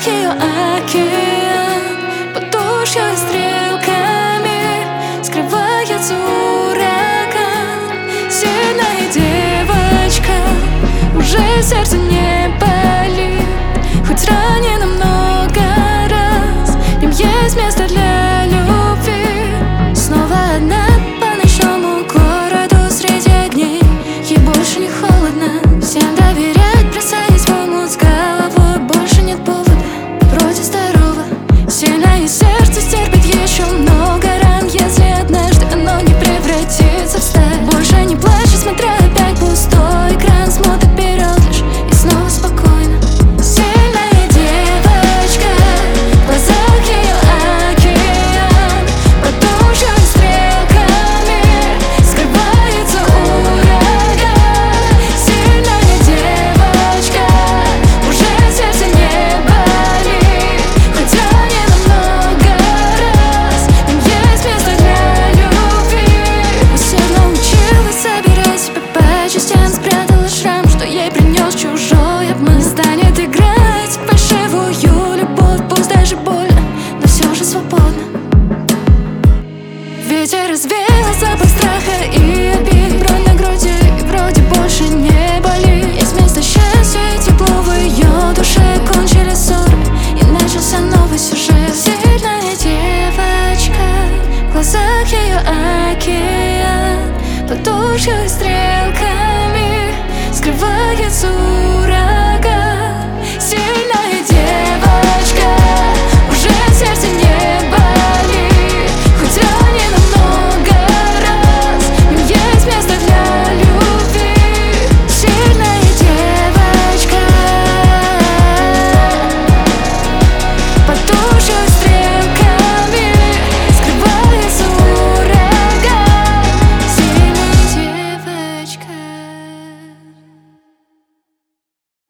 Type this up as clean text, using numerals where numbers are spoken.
ее океан, подушью и стрелками скрывается ураган. Сильная девочка, уже сердце не болит, хоть ранено много раз, в нем есть место для любви. Снова одна по ночному городу среди огней, ей больше не холодно, всем доверяет, бросаясь в омут с головой. Больше нет повода, вроде здорово, сильное сердце стерпит еще много.